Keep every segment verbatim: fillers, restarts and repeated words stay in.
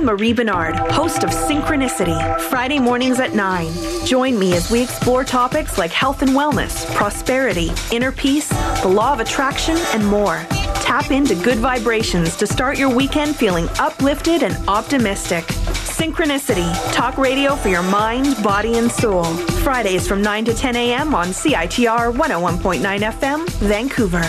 I'm Marie Bernard, host of Synchronicity, Friday mornings at nine. Join me as we explore topics like health and wellness, prosperity, inner peace, the law of attraction, and more. Tap into good vibrations to start your weekend feeling uplifted and optimistic. Synchronicity, talk radio for your mind, body, and soul. Fridays from nine to ten a.m. on C I T R one oh one point nine F M, Vancouver.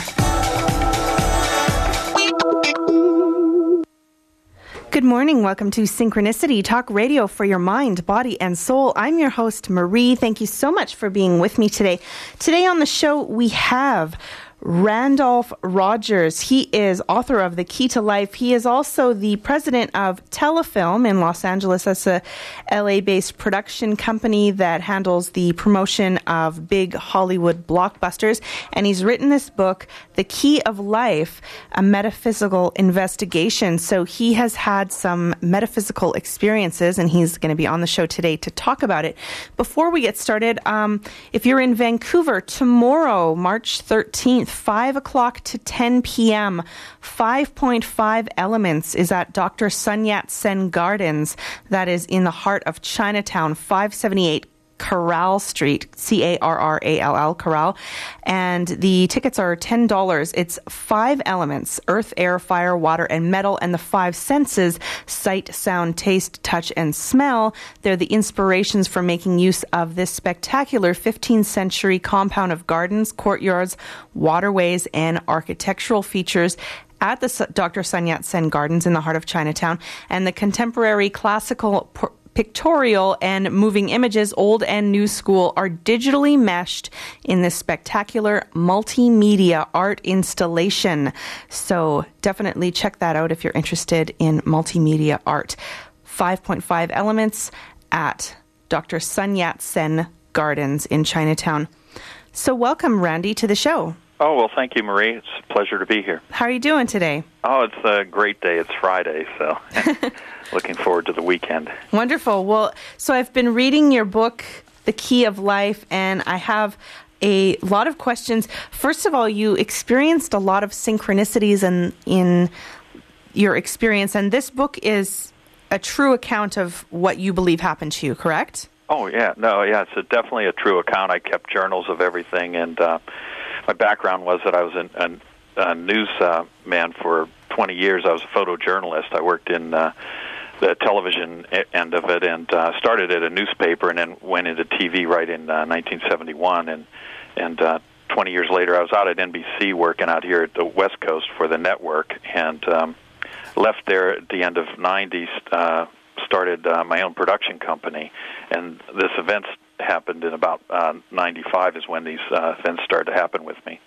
Good morning. Welcome to Synchronicity, talk radio for your mind, body, and soul. I'm your host, Marie. Thank you so much for being with me today. Today on the show, we have Randolph Rogers. He is author of The Key to Life. He is also the president of Telefilm in Los Angeles. That's a L A-based production company that handles the promotion of big Hollywood blockbusters. And he's written this book, The Key of Life, a metaphysical investigation. So he has had some metaphysical experiences, and he's going to be on the show today to talk about it. Before we get started, um, if you're in Vancouver, tomorrow, March thirteenth, five o'clock to ten p.m. five point five Elements is at Doctor Sun Yat-sen Gardens. That is in the heart of Chinatown, five seventy-eight Corral Street, C A R R A L L, Corral. And the tickets are ten dollars. It's five elements: earth, air, fire, water, and metal, and the five senses: sight, sound, taste, touch, and smell. They're the inspirations for making use of this spectacular fifteenth century compound of gardens, courtyards, waterways, and architectural features at the Doctor Sun Yat-sen Gardens in the heart of Chinatown. And the contemporary classical por- pictorial and moving images, old and new school, are digitally meshed in this spectacular multimedia art installation. So definitely check that out if you're interested in multimedia art. five point five Elements at Doctor Sun Yat-sen Gardens in Chinatown. So welcome, Randy, to the show. Oh, well, thank you, Marie. It's a pleasure to be here. How are you doing today? Oh, it's a great day. It's Friday, so looking forward to the weekend. Wonderful. Well, so I've been reading your book, The Key of Life, and I have a lot of questions. First of all, you experienced a lot of synchronicities in, in your experience, and this book is a true account of what you believe happened to you, correct? Oh, yeah. No, yeah, it's a, definitely a true account. I kept journals of everything, and uh, my background was that I was an, a, a news uh, man for twenty years. I was a photojournalist. I worked in uh, the television end of it, and uh, started at a newspaper, and then went into T V right in uh, nineteen seventy-one. And and uh, twenty years later, I was out at N B C working out here at the West Coast for the network, and um, left there at the end of nineties. Uh, started uh, my own production company, and this event happened in about uh, ninety-five is when these uh, events started to happen with me.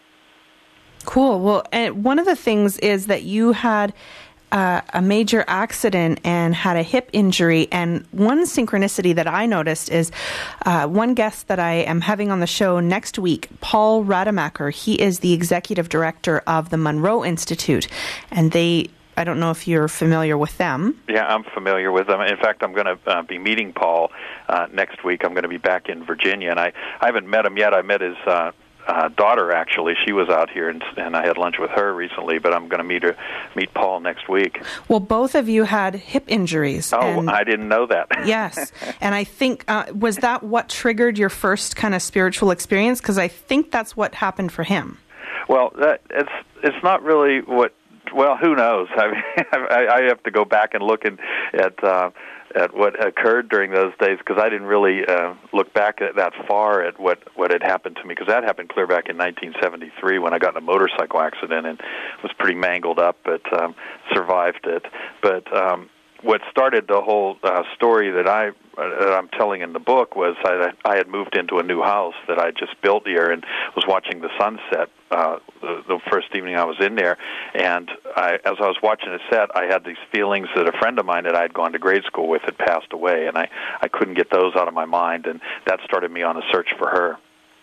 Cool. Well, and one of the things is that you had uh, a major accident and had a hip injury, and one synchronicity that I noticed is uh, one guest that I am having on the show next week, Paul Rademacher. He is the executive director of the Monroe Institute, and they I don't know if you're familiar with them. Yeah, I'm familiar with them. In fact, I'm going to uh, be meeting Paul uh, next week. I'm going to be back in Virginia, and I, I haven't met him yet. I met his uh, uh, daughter, actually. She was out here, and, and I had lunch with her recently, but I'm going to meet her, meet Paul next week. Well, both of you had hip injuries. Oh, and, I didn't know that. Yes, and I think, uh, was that what triggered your first kind of spiritual experience? Because I think that's what happened for him. Well, that, it's it's not really what... Well, who knows? I mean, I, I have to go back and look in, at uh, at what occurred during those days, because I didn't really uh, look back at that far at what, what had happened to me, because that happened clear back in nineteen seventy-three when I got in a motorcycle accident and was pretty mangled up, but um, survived it. But um, what started the whole uh, story that I that I'm telling in the book was I, I had moved into a new house that I just built here and was watching the sunset uh, the, the first evening I was in there. And I, as I was watching the set, I had these feelings that a friend of mine that I had gone to grade school with had passed away, and I, I couldn't get those out of my mind, and that started me on a search for her.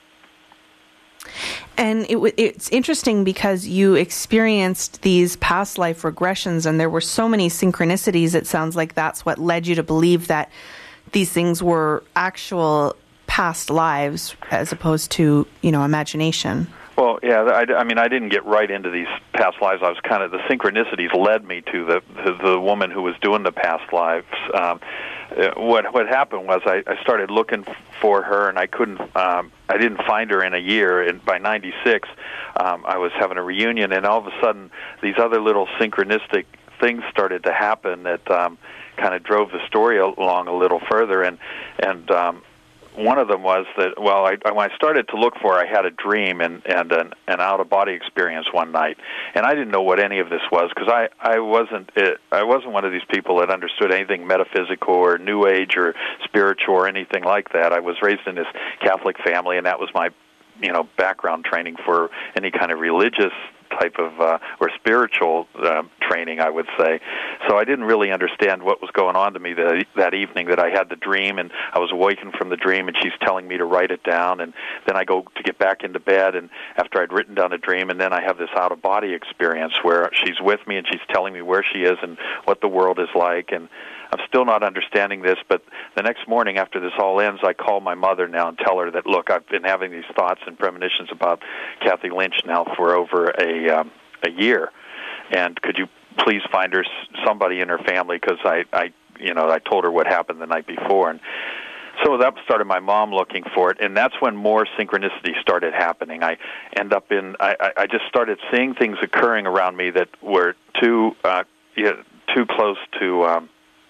And it, it's interesting because you experienced these past life regressions, and there were so many synchronicities. It sounds like that's what led you to believe that these things were actual past lives as opposed to, you know, imagination. Well, yeah, I, I mean, I didn't get right into these past lives. I was kind of, the synchronicities led me to the the, the woman who was doing the past lives. Um, what what happened was I, I started looking for her, and I couldn't, um, I didn't find her in a year. And by ninety-six, um, I was having a reunion, and all of a sudden, these other little synchronistic things started to happen that um, kind of drove the story along a little further, and and um, one of them was that, well, I, when I started to look for her, I had a dream and, and an, an out-of-body experience one night, and I didn't know what any of this was because I, I wasn't it, I wasn't one of these people that understood anything metaphysical or New Age or spiritual or anything like that. I was raised in this Catholic family, and that was my, you know, background training for any kind of religious type of uh, or spiritual uh, training, I would say. So I didn't really understand what was going on to me that that evening. That I had the dream, and I was awakened from the dream, and she's telling me to write it down, and then I go to get back into bed, and after I'd written down a dream, and then I have this out-of-body experience where she's with me, and she's telling me where she is and what the world is like, and I'm still not understanding this, but the next morning after this all ends, I call my mother now and tell her that, look, I've been having these thoughts and premonitions about Kathy Lynch now for over a um, a year, and could you please find her somebody in her family, because I, I, you know, I told her what happened the night before, and so that started my mom looking for it, and that's when more synchronicity started happening. I end up in, I, I just started seeing things occurring around me that were too, uh, yeah, too close to. Um,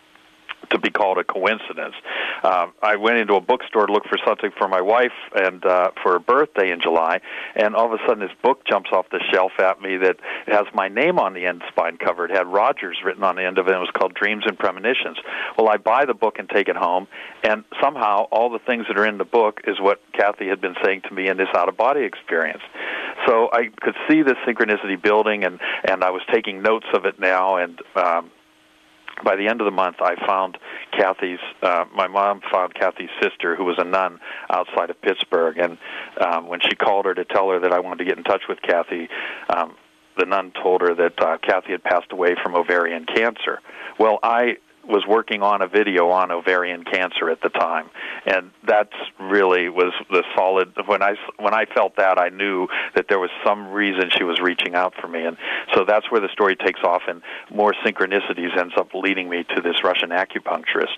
to be called a coincidence. Um, I went into a bookstore to look for something for my wife and uh, for her birthday in July, and all of a sudden this book jumps off the shelf at me that has my name on the end spine cover. It had Rogers written on the end of it, and it was called Dreams and Premonitions. Well, I buy the book and take it home, and somehow all the things that are in the book is what Kathy had been saying to me in this out-of-body experience. So I could see the synchronicity building, and, and I was taking notes of it now, and um, by the end of the month, I found Kathy's, uh, my mom found Kathy's sister, who was a nun outside of Pittsburgh, and um, when she called her to tell her that I wanted to get in touch with Kathy, um, the nun told her that uh, Kathy had passed away from ovarian cancer. Well, I was working on a video on ovarian cancer at the time, and that's really was the solid. When I when I felt that, I knew that there was some reason she was reaching out for me, and so that's where the story takes off, and more synchronicities ends up leading me to this Russian acupuncturist.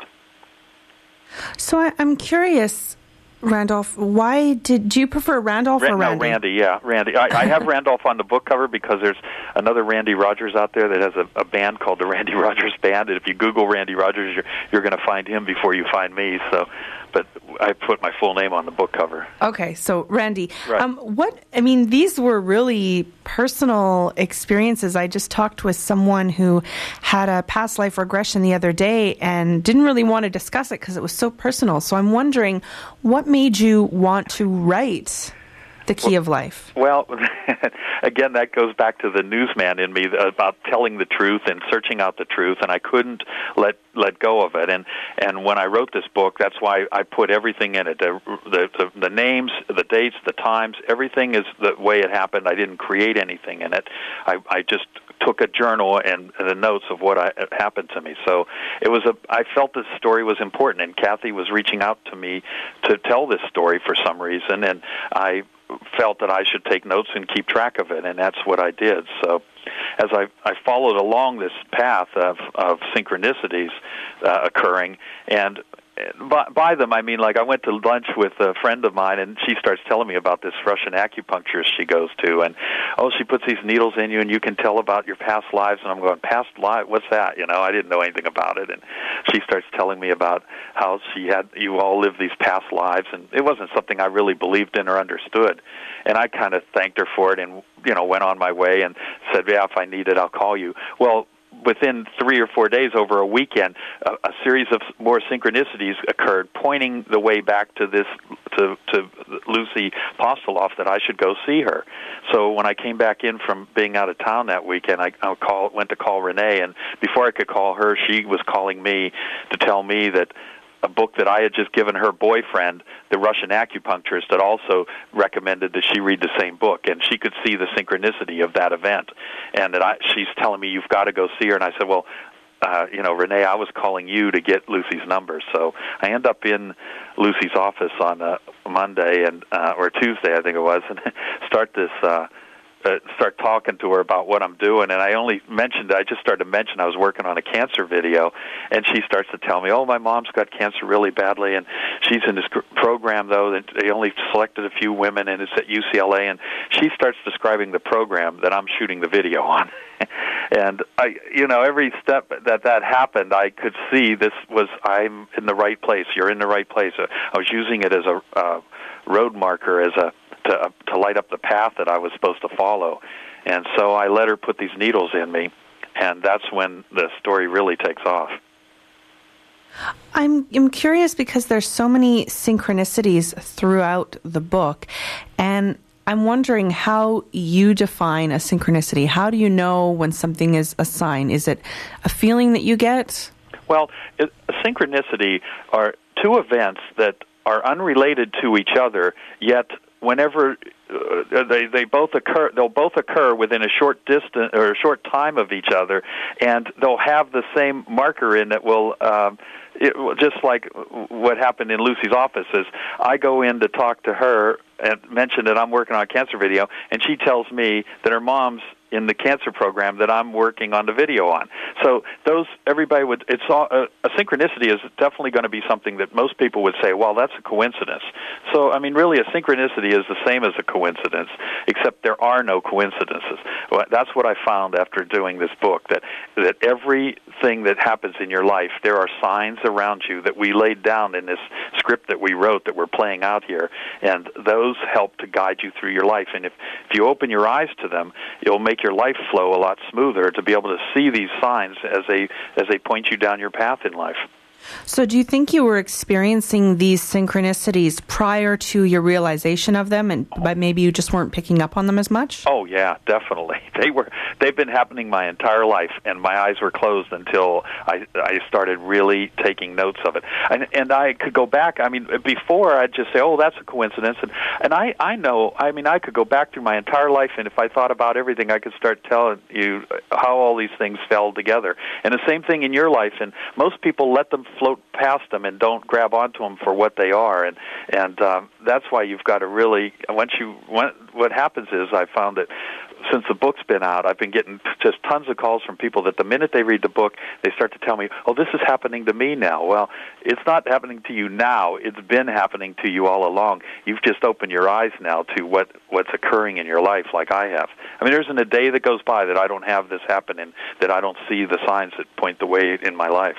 So I, I'm curious, Randolph, why did do you prefer Randolph or Randy? No, Randy, yeah, Randy. I, I have Randolph on the book cover because there's another Randy Rogers out there that has a, a band called the Randy Rogers Band, and if you Google Randy Rogers, you're, you're going to find him before you find me. So, but I put my full name on the book cover. Okay, so Randy, right. um, what I mean, these were really personal experiences. I just talked with someone who had a past life regression the other day and didn't really want to discuss it because it was so personal. So I'm wondering, what made you want to write The Key well, of Life? Well, again, that goes back to the newsman in me about telling the truth and searching out the truth, and I couldn't let let go of it. And and when I wrote this book, that's why I put everything in it: the the, the, the names, the dates, the times, everything is the way it happened. I didn't create anything in it. I, I just took a journal and, and the notes of what I, happened to me. So it was a. I felt this story was important, and Kathy was reaching out to me to tell this story for some reason, and I felt that I should take notes and keep track of it, and that's what I did. So as I, I followed along this path of, of synchronicities uh, occurring, and by, by them I mean, like, I went to lunch with a friend of mine, and she starts telling me about this Russian acupuncturist she goes to, and, oh, she puts these needles in you, and you can tell about your past lives, and I'm going, past life? What's that? You know, I didn't know anything about it, and she starts telling me about how she had, you all lived these past lives, and it wasn't something I really believed in or understood, and I kind of thanked her for it, and, you know, went on my way and said, yeah, if I need it, I'll call you. Well, within three or four days, over a weekend, a, a series of more synchronicities occurred, pointing the way back to this, to, to Lucy Postoloff, that I should go see her. So when I came back in from being out of town that weekend, I, I call, went to call Renee, and before I could call her, she was calling me to tell me that a book that I had just given her boyfriend, the Russian acupuncturist, had also recommended that she read the same book, and she could see the synchronicity of that event. And that I, she's telling me, you've got to go see her. And I said, well, uh, you know, Renee, I was calling you to get Lucy's number. So I end up in Lucy's office on a Monday and uh, or Tuesday, I think it was, and start this. Uh, Uh, start talking to her about what I'm doing, and I only mentioned, I just started to mention I was working on a cancer video, and she starts to tell me, oh, my mom's got cancer really badly, and she's in this program, though, that they only selected a few women, and it's at U C L A, and she starts describing the program that I'm shooting the video on. And, I, you know, every step that that happened, I could see this was, I'm in the right place, you're in the right place. I was using it as a uh, road marker, as a To, uh, to light up the path that I was supposed to follow. And so I let her put these needles in me, and that's when the story really takes off. I'm I'm curious because there's so many synchronicities throughout the book, and I'm wondering how you define a synchronicity. How do you know when something is a sign? Is it a feeling that you get? Well, it, a synchronicity are two events that are unrelated to each other, yet whenever uh, they they both occur, they'll both occur within a short distance or a short time of each other, and they'll have the same marker in that will. Um, it, just like what happened in Lucy's office is, I go in to talk to her and mention that I'm working on a cancer video, and she tells me that her mom's in the cancer program that I'm working on the video on. So those, everybody would, it's all, a, a synchronicity is definitely going to be something that most people would say, well, that's a coincidence. So, I mean, really, a synchronicity is the same as a coincidence, except there are no coincidences. Well, that's what I found after doing this book, that, that everything that happens in your life, there are signs around you that we laid down in this script that we wrote that we're playing out here, and those help to guide you through your life. And if, if you open your eyes to them, you'll make your life flow a lot smoother to be able to see these signs as they as they point you down your path in life. So do you think you were experiencing these synchronicities prior to your realization of them, and but maybe you just weren't picking up on them as much? Oh, yeah, definitely. They were, they've been happening my entire life, and my eyes were closed until I, I started really taking notes of it. And, and I could go back. I mean, before I'd just say, oh, that's a coincidence. And, and I, I know, I mean, I could go back through my entire life, and if I thought about everything, I could start telling you how all these things fell together. And the same thing in your life, and most people let them float past them and don't grab onto them for what they are, and and um, that's why you've got to really, once you when, what happens is, I found that since the book's been out, I've been getting just tons of calls from people that the minute they read the book, they start to tell me, oh, this is happening to me now. Well, it's not happening to you now. It's been happening to you all along. You've just opened your eyes now to what, what's occurring in your life, like I have. I mean, there isn't a day that goes by that I don't have this happen and that I don't see the signs that point the way in my life.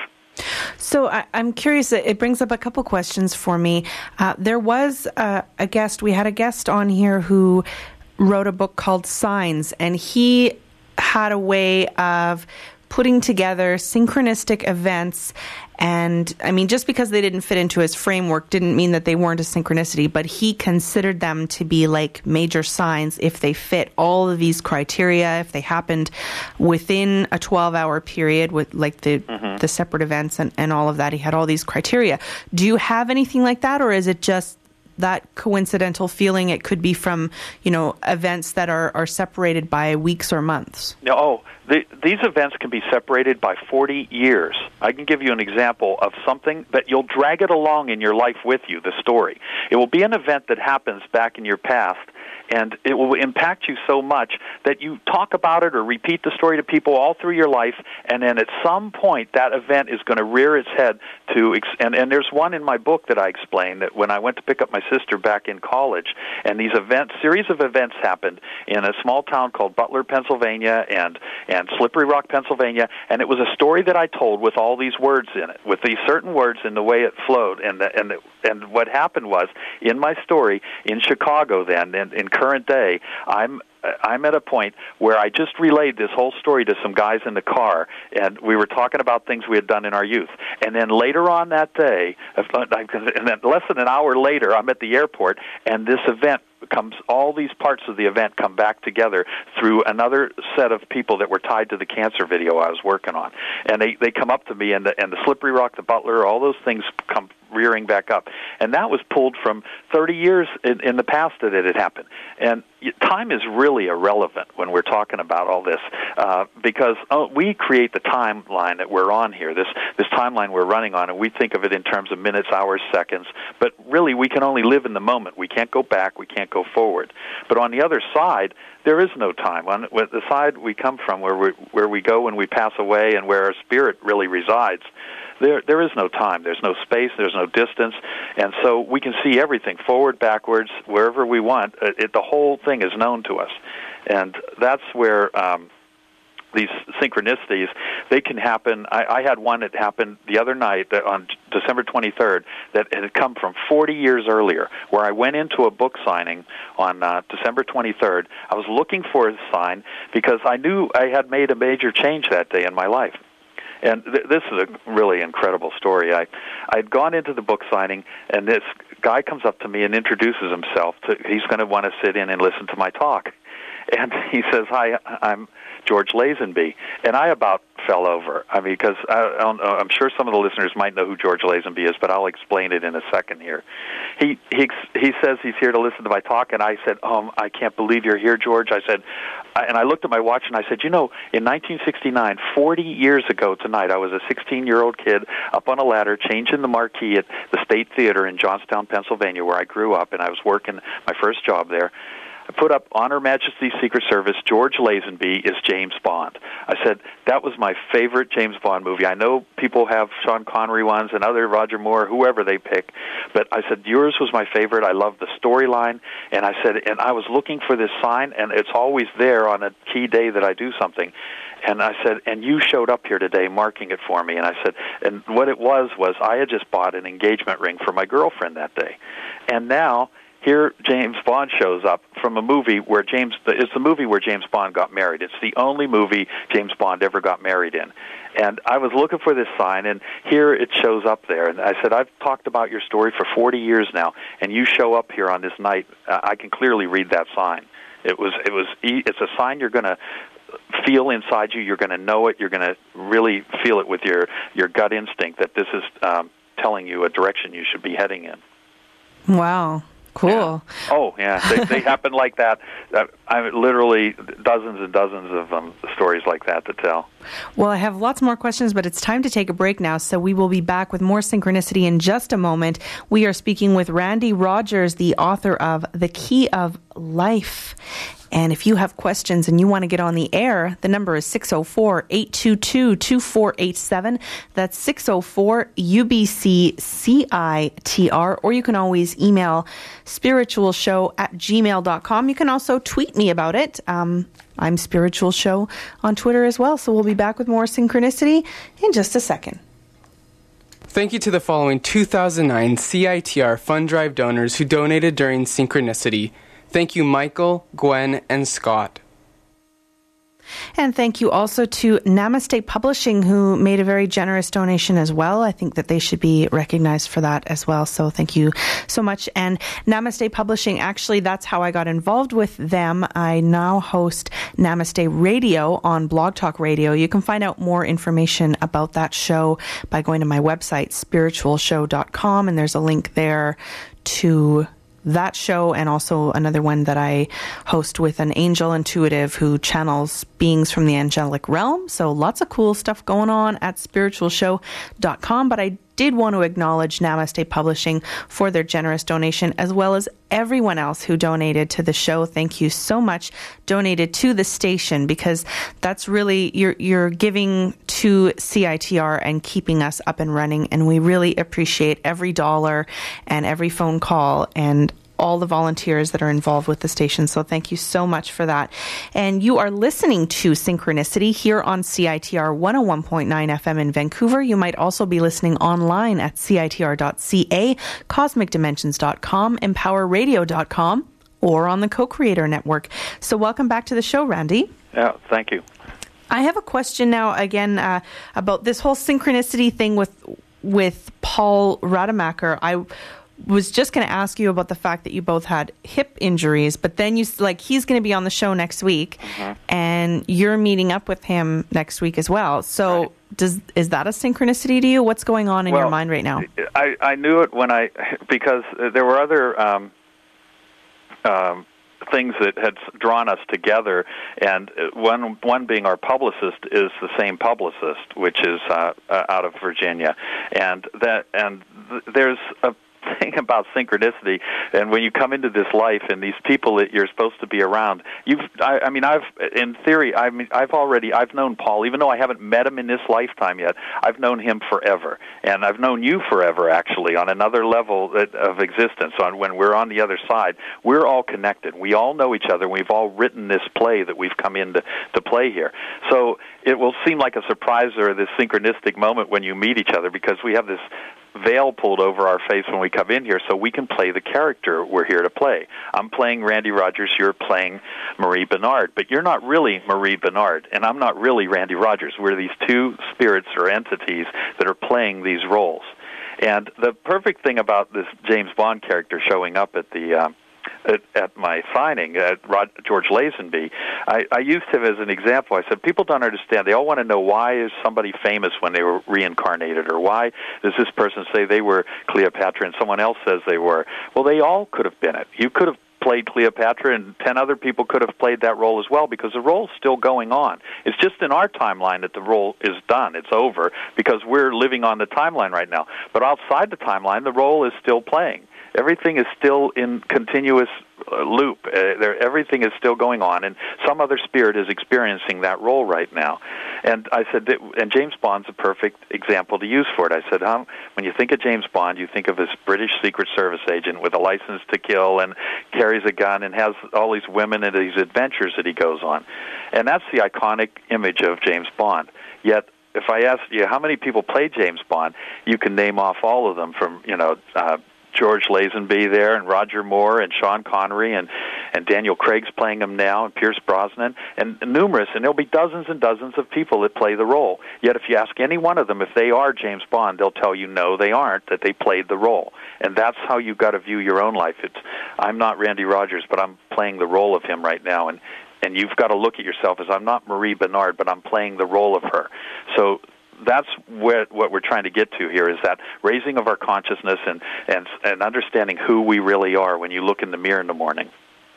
So I, I'm curious, it brings up a couple questions for me. Uh, there was uh, a guest, we had a guest on here who wrote a book called Signs, and he had a way of putting together synchronistic events. And I mean, just because they didn't fit into his framework didn't mean that they weren't a synchronicity, but he considered them to be like major signs if they fit all of these criteria, if they happened within a twelve-hour period with like the mm-hmm. the separate events and, and all of that. He had all these criteria. Do you have anything like that, or is it just that coincidental feeling? It could be from, you know, events that are, are separated by weeks or months. No, oh, the, these events can be separated by forty years. I can give you an example of something that you'll drag it along in your life with you, the story. It will be an event that happens back in your past, and it will impact you so much that you talk about it or repeat the story to people all through your life, and then at some point that event is going to rear its head to, and, and there's one in my book that I explain that when I went to pick up my sister back in college, and these events, series of events happened in a small town called Butler, Pennsylvania, and, and Slippery Rock, Pennsylvania, and it was a story that I told with all these words in it, with these certain words in the way it flowed, and the, and the, and what happened was, in my story, in Chicago then, in, in current day, I'm I'm at a point where I just relayed this whole story to some guys in the car, and we were talking about things we had done in our youth. And then later on that day, and then less than an hour later, I'm at the airport, and this event comes, all these parts of the event come back together through another set of people that were tied to the cancer video I was working on. And they, they come up to me, and the, and the Slippery Rock, the Butler, all those things come rearing back up. And that was pulled from thirty years in, in the past that it had happened. And time is really irrelevant when we're talking about all this, uh, because uh, we create the timeline that we're on here, this this timeline we're running on, and we think of it in terms of minutes, hours, seconds, but really we can only live in the moment. We can't go back, we can't go forward. But on the other side, there is no time. On the side we come from, where we, where we go when we pass away and where our spirit really resides, There, there is no time. There's no space. There's no distance, and so we can see everything forward, backwards, wherever we want. It, it, the whole thing is known to us, and that's where um, these synchronicities, they can happen. I, I had one that happened the other night that on December twenty-third that had come from forty years earlier, where I went into a book signing on uh, December twenty-third. I was looking for a sign because I knew I had made a major change that day in my life. And th- this is a really incredible story. I, I'd gone into the book signing, and this guy comes up to me and introduces himself. To, he's going to want to sit in and listen to my talk. And he says, "Hi, I'm George Lazenby." And I about fell over. I mean, because I, I don't know, I'm sure some of the listeners might know who George Lazenby is, but I'll explain it in a second here. He he he says he's here to listen to my talk, and I said, "Um, I can't believe you're here, George." I said, and I looked at my watch, and I said, "You know, in nineteen sixty-nine, forty years ago tonight, I was a sixteen-year-old kid up on a ladder, changing the marquee at the State Theater in Johnstown, Pennsylvania, where I grew up, and I was working my first job there. I put up on Her Majesty's Secret Service, George Lazenby is James Bond." I said, that was my favorite James Bond movie. I know people have Sean Connery ones and other Roger Moore, whoever they pick, but I said, yours was my favorite. I love the storyline. And I said, and I was looking for this sign, and it's always there on a key day that I do something. And I said, and you showed up here today marking it for me. And I said, and what it was was I had just bought an engagement ring for my girlfriend that day. And now here James Bond shows up from a movie where James, it's the movie where James Bond got married. It's the only movie James Bond ever got married in. And I was looking for this sign, and here it shows up there. And I said, I've talked about your story for forty years now, and you show up here on this night. Uh, I can clearly read that sign. It was, it was, it's a sign you're going to feel inside you. You're going to know it. You're going to really feel it with your, your gut instinct that this is um, telling you a direction you should be heading in. Wow. Cool. Yeah. Oh, yeah. They, they happen like that. Uh, I mean, literally dozens and dozens of um, stories like that to tell. Well, I have lots more questions, but it's time to take a break now, so we will be back with more synchronicity in just a moment. We are speaking with Randy Rogers, the author of The Key of Life. And if you have questions and you want to get on the air, the number is six oh four, eight two two, two four eight seven. That's six oh four U B C C I T R. Or you can always email spiritual show at gmail dot com. You can also tweet me about it. Um, I'm Spiritual Show on Twitter as well. So we'll be back with more synchronicity in just a second. Thank you to the following two thousand nine C I T R Fund Drive donors who donated during Synchronicity. Thank you, Michael, Gwen, and Scott. And thank you also to Namaste Publishing, who made a very generous donation as well. I think that they should be recognized for that as well. So thank you so much. And Namaste Publishing, actually, that's how I got involved with them. I now host Namaste Radio on Blog Talk Radio. You can find out more information about that show by going to my website, spiritual show dot com. And there's a link there to that show, and also another one that I host with an angel intuitive who channels beings from the angelic realm. So lots of cool stuff going on at spiritual show dot com. But I did want to acknowledge Namaste Publishing for their generous donation, as well as everyone else who donated to the show. Thank you so much. Donated to the station, because that's really, you're, you're giving to C I T R and keeping us up and running. And we really appreciate every dollar and every phone call and all the volunteers that are involved with the station. So thank you so much for that. And you are listening to Synchronicity here on C I T R one oh one point nine F M in Vancouver. You might also be listening online at C I T R dot C A, cosmic dimensions dot com, empower radio dot com, or on the Co-Creator Network. So welcome back to the show, Randy. Yeah, thank you. I have a question now, again, uh, about this whole synchronicity thing with, with Paul Rademacher. I was just going to ask you about the fact that you both had hip injuries, but then you, like, he's going to be on the show next week, mm-hmm. and you're meeting up with him next week as well. So right. does is that a synchronicity to you? What's going on in well, your mind right now? I, I knew it when I, because there were other um, um, things that had drawn us together, and one one being our publicist is the same publicist, which is uh, uh, out of Virginia, and that and th- there's a thing about synchronicity, and when you come into this life and these people that you're supposed to be around, you've I, I mean I've in theory I mean I've already I've known Paul, even though I haven't met him in this lifetime yet. I've known him forever, and I've known you forever actually on another level of existence. On when we're on the other side, we're all connected. We all know each other. We've all written this play that we've come in to, to play here. So it will seem like a surprise or this synchronistic moment when you meet each other, because we have this veil pulled over our face when we come in here so we can play the character we're here to play. I'm playing Randy Rogers, you're playing Marie Bernard, but you're not really Marie Bernard, and I'm not really Randy Rogers. We're these two spirits or entities that are playing these roles. And the perfect thing about this James Bond character showing up at the uh, At, at my signing, at Rod, George Lazenby, I, I used him as an example. I said, people don't understand. They all want to know, why is somebody famous when they were reincarnated, or why does this person say they were Cleopatra and someone else says they were? Well, they all could have been it. You could have played Cleopatra, and ten other people could have played that role as well, because the role's still going on. It's just in our timeline that the role is done. It's over, because we're living on the timeline right now. But outside the timeline, the role is still playing. Everything is still in continuous uh, loop. Uh, there, everything is still going on, and some other spirit is experiencing that role right now. And I said, that, and James Bond's a perfect example to use for it. I said, um, when you think of James Bond, you think of this British Secret Service agent with a license to kill and carries a gun and has all these women and these adventures that he goes on. And that's the iconic image of James Bond. Yet, if I asked you how many people play James Bond, you can name off all of them, from, you know, uh, George Lazenby there, and Roger Moore, and Sean Connery, and, and Daniel Craig's playing him now, and Pierce Brosnan, and, and numerous, and there'll be dozens and dozens of people that play the role. Yet if you ask any one of them if they are James Bond, they'll tell you no, they aren't, that they played the role. And that's how you've got to view your own life. It's, I'm not Randy Rogers, but I'm playing the role of him right now, and, and you've got to look at yourself as, I'm not Marie Bernard, but I'm playing the role of her. So that's where, what we're trying to get to here, is that raising of our consciousness and, and, and understanding who we really are when you look in the mirror in the morning.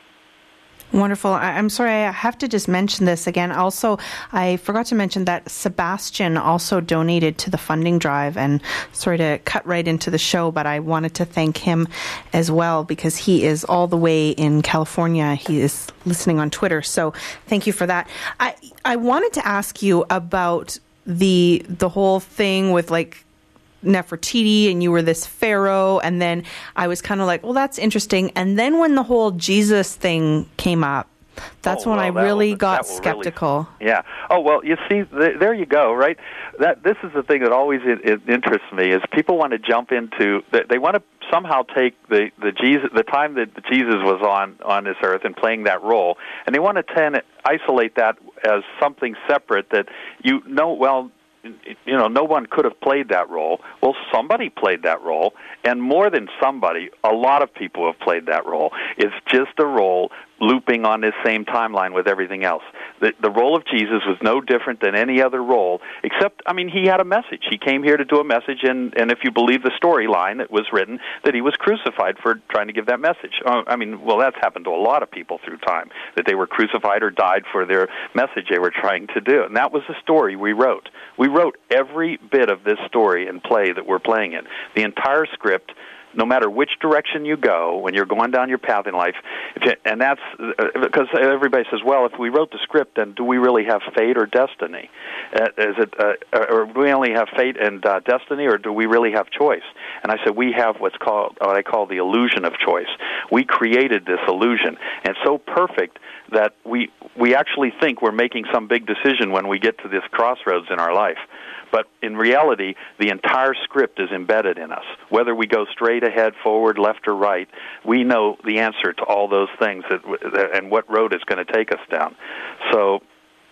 Wonderful. I, I'm sorry, I have to just mention this again. Also, I forgot to mention that Sebastian also donated to the funding drive, and sorry to cut right into the show, but I wanted to thank him as well, because he is all the way in California. He is listening on Twitter, so thank you for that. I, I wanted to ask you about the the whole thing with, like, Nefertiti, and you were this pharaoh, and then I was kind of like, well, that's interesting. And then when the whole Jesus thing came up, that's oh, when well, I really got skeptical. Really, yeah. Oh, well, you see, th- there you go, right? That this is the thing that always it, it interests me, is people want to jump into, they, they want to somehow take the the Jesus, the time that Jesus was on on this earth and playing that role, and they want to tend isolate that as something separate that you know well. You know, no one could have played that role. Well, somebody played that role, and more than somebody, a lot of people have played that role. It's just a role looping on this same timeline with everything else. The, the role of Jesus was no different than any other role, except, I mean, he had a message. He came here to do a message, and, and if you believe the storyline that was written, that he was crucified for trying to give that message. Uh, I mean, well, that's happened to a lot of people through time, that they were crucified or died for their message they were trying to do. And that was the story we wrote. We wrote every bit of this story and play that we're playing in. The entire script, no matter which direction you go when you're going down your path in life. If you, and that's uh, because everybody says, well, if we wrote the script, then do we really have fate or destiny? Uh, is it, uh, or do we only have fate and uh, destiny, or do we really have choice? And I said, we have what's called, what I call the illusion of choice. We created this illusion, and it's so perfect that we we actually think we're making some big decision when we get to this crossroads in our life. But in reality, the entire script is embedded in us. Whether we go straight ahead, forward, left, or right, we know the answer to all those things that, that, and what road it's going to take us down. So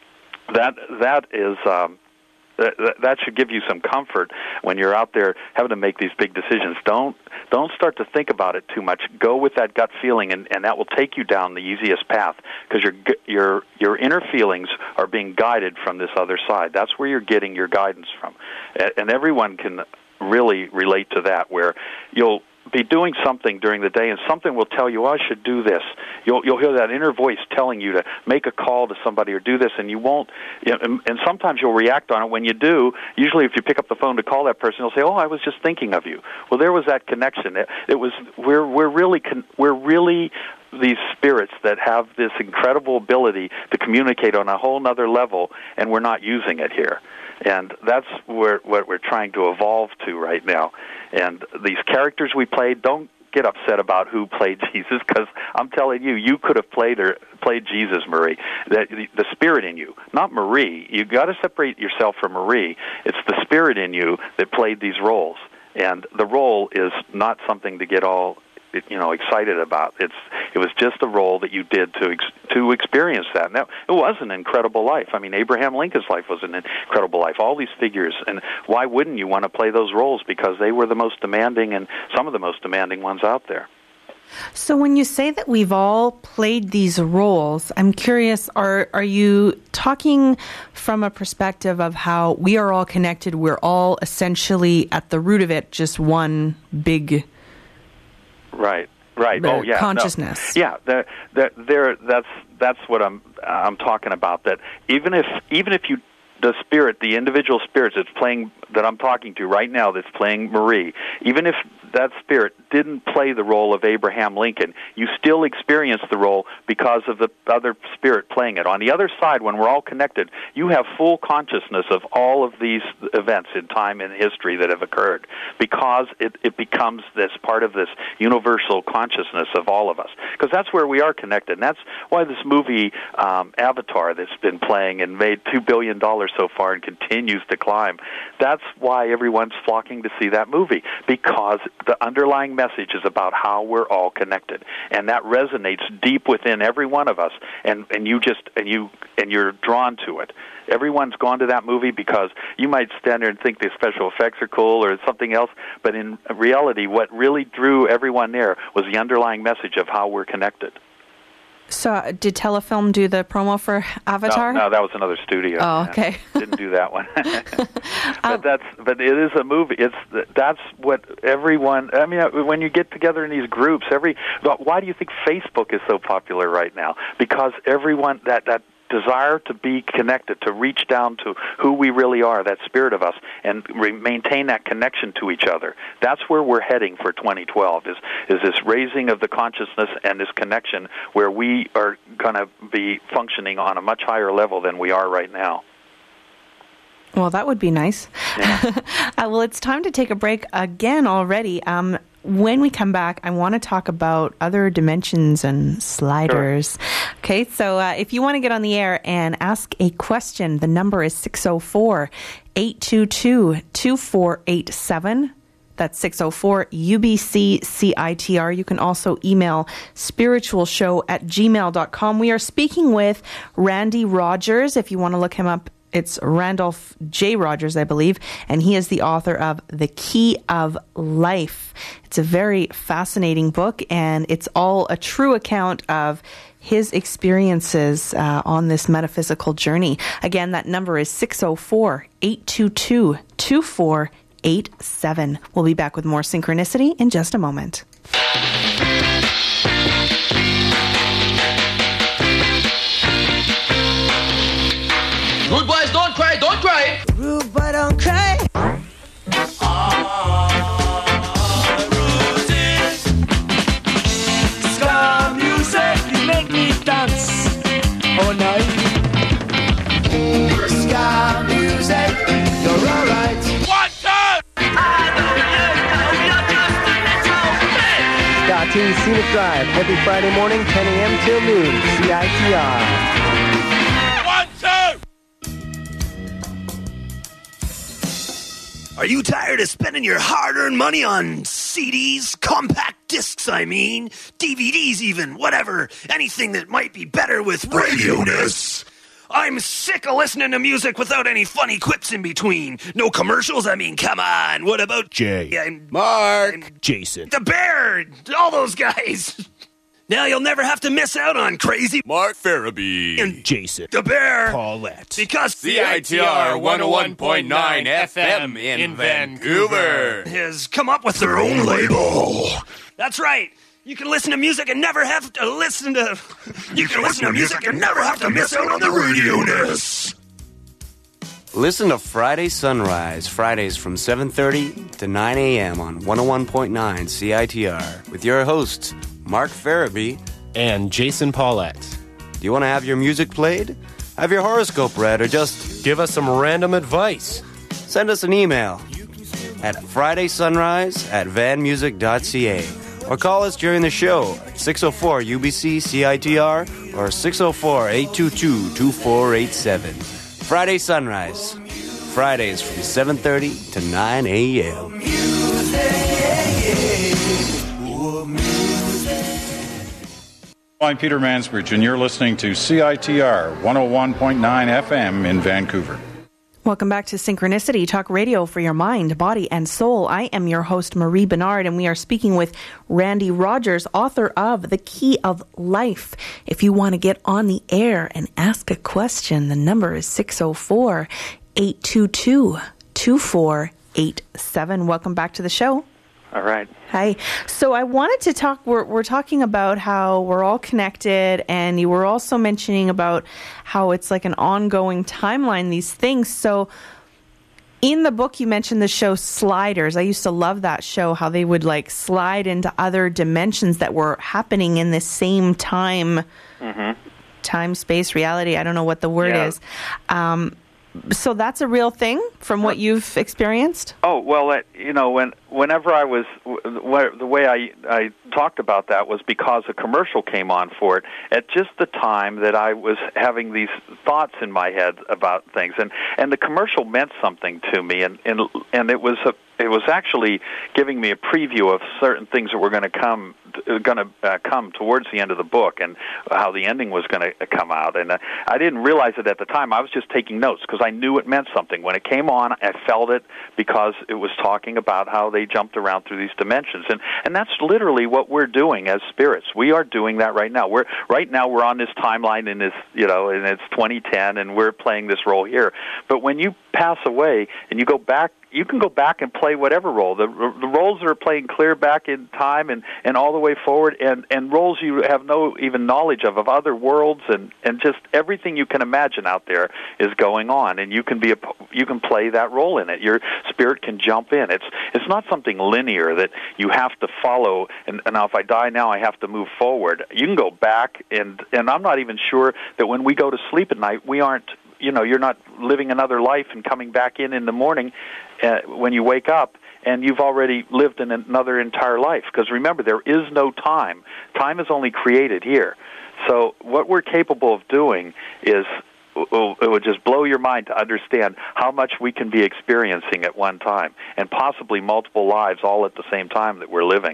that that is um, that, that should give you some comfort when you're out there having to make these big decisions. Don't don't start to think about it too much. Go with that gut feeling, and, and that will take you down the easiest path, because your your your inner feelings are being guided from this other side. That's where you're getting your guidance from, and everyone can really relate to that. Where you'll be doing something during the day, and something will tell you, oh, I should do this. You'll you'll hear that inner voice telling you to make a call to somebody or do this, and you won't. You know, and, and sometimes you'll react on it. When you do, usually if you pick up the phone to call that person, they'll say, oh, I was just thinking of you. Well, there was that connection. It, it was we're we're really con- we're really these spirits that have this incredible ability to communicate on a whole nother level, and we're not using it here. And that's where, what we're trying to evolve to right now. And these characters we played, don't get upset about who played Jesus, because I'm telling you, you could have played or played Jesus, Marie. That the, the spirit in you, not Marie. You got to separate yourself from Marie. It's the spirit in you that played these roles, and the role is not something to get all you know excited about. It's it was just a role that you did to ex- to experience that. And that it was an incredible life. I mean, Abraham Lincoln's life was an incredible life. All these figures, and why wouldn't you want to play those roles? Because they were the most demanding, and some of the most demanding ones out there. So when you say that we've all played these roles, I'm curious, are are you talking from a perspective of how we are all connected, we're all essentially at the root of it, just one big Right, right. Oh, yeah. Consciousness. No. Yeah, there, there, there. That's that's what I'm I'm talking about. That even if even if you the spirit, the individual spirits that's playing that I'm talking to right now, that's playing Marie, even if that spirit didn't play the role of Abraham Lincoln, you still experience the role because of the other spirit playing it. On the other side, when we're all connected, you have full consciousness of all of these events in time and history that have occurred, because it, it becomes this part of this universal consciousness of all of us. Because that's where we are connected. And that's why this movie, um, Avatar, that's been playing and made two billion dollars so far and continues to climb, that's why everyone's flocking to see that movie, because the underlying message is about how we're all connected, and that resonates deep within every one of us, and, and you just and you and you're drawn to it. Everyone's gone to that movie because you might stand there and think the special effects are cool or something else, but in reality, what really drew everyone there was the underlying message of how we're connected. So uh, did Telefilm do the promo for Avatar? No, no, that was another studio. Oh, okay. Didn't do that one. But that's but it is a movie. It's that's what everyone. I mean, when you get together in these groups, every why do you think Facebook is so popular right now? Because everyone that that. desire to be connected, to reach down to who we really are, that spirit of us, and re- maintain that connection to each other. That's where we're heading for twenty twelve, is, is this raising of the consciousness and this connection where we are going to be functioning on a much higher level than we are right now. Well, that would be nice. Yeah. uh, well, it's time to take a break again already. Um, when we come back, I want to talk about other dimensions and sliders. Sure. Okay, so uh, if you want to get on the air and ask a question, the number is six oh four, eight two two, two four eight seven. That's six oh four U B C C I T R. You can also email spiritualshow at gmail dot com. We are speaking with Randy Rogers. If you want to look him up, it's Randolph J. Rogers, I believe, and he is the author of The Key of Life. It's a very fascinating book, and it's all a true account of his experiences uh, on this metaphysical journey. Again, that number is six oh four, eight two two, two four eight seven. We'll be back with more Synchronicity in just a moment. Rude boys, don't cry, don't cry. Rude boy, don't cry. Ah, roses. Ska music, you make me dance all night. Ska music, you're alright. One, two. I know you know you're just a little bit. Ska Teen Scenic Drive every Friday morning, ten a.m. till noon. C I T R. Are you tired of spending your hard-earned money on C Ds, compact discs, I mean, D V Ds even, whatever, anything that might be better with radio-ness? I'm sick of listening to music without any funny quips in between. No commercials, I mean, come on. What about Jay? I'm, Mark? I'm, Jason? The Bear? All those guys. Now you'll never have to miss out on crazy Mark Farabee and Jason the Bear Paulette. Because C I T R one oh one point nine F M in, in Vancouver has come up with their own label. That's right. You can listen to music and never have to listen to... You can listen to music and never have to miss out on the radio-ness. Listen to Friday Sunrise, Fridays from seven thirty to nine a.m. on one oh one point nine C I T R with your hosts, Mark Farabee and Jason Paulette. Do you want to have your music played? Have your horoscope read, or just give us some random advice? Send us an email at Friday Sunrise at van music dot c a or call us during the show at six oh four U B C C I T R or six oh four, eight two two, two four eight seven. Friday Sunrise, Fridays from seven thirty to nine a.m. I'm Peter Mansbridge, and you're listening to C I T R one oh one point nine F M in Vancouver. Welcome back to Synchronicity, talk radio for your mind, body, and soul. I am your host, Marie Bernard, and we are speaking with Randy Rogers, author of The Key of Life. If you want to get on the air and ask a question, the number is six oh four, eight two two, two four eight seven. Welcome back to the show. All right. Hi. So I wanted to talk, we're, we're talking about how we're all connected, and you were also mentioning about how it's like an ongoing timeline, these things. So in the book, you mentioned the show Sliders. I used to love that show, how they would like slide into other dimensions that were happening in the same time, mm-hmm. time, space, reality. I don't know what the word yeah. is. Um, so that's a real thing from what you've experienced? Oh, well, uh, you know, when whenever I was, w- the way I, I talked about that was because a commercial came on for it at just the time that I was having these thoughts in my head about things. And, and the commercial meant something to me, and, and, and it was a, it was actually giving me a preview of certain things that were going to come going to uh, come towards the end of the book, and how the ending was going to come out. And uh, I didn't realize it at the time. I was just taking notes because I knew it meant something. When it came on, I felt it because it was talking about how they jumped around through these dimensions. And and that's literally what we're doing as spirits. We are doing that right now. We're right now we're on this timeline in this, you know, and it's twenty ten, and we're playing this role here. But when you pass away and you go back, you can go back and play whatever role. The, the roles that are playing clear back in time and, and all the way forward, and, and roles you have no even knowledge of, of other worlds, and, and just everything you can imagine out there is going on, and you can be a, you can play that role in it. Your spirit can jump in. It's it's not something linear that you have to follow, and, and now if I die now, I have to move forward. You can go back, and, and I'm not even sure that when we go to sleep at night, we aren't, you know, you're not living another life and coming back in in the morning uh, when you wake up, and you've already lived in another entire life. Because remember, there is no time. Time is only created here. So what we're capable of doing is, it would just blow your mind to understand how much we can be experiencing at one time, and possibly multiple lives all at the same time that we're living.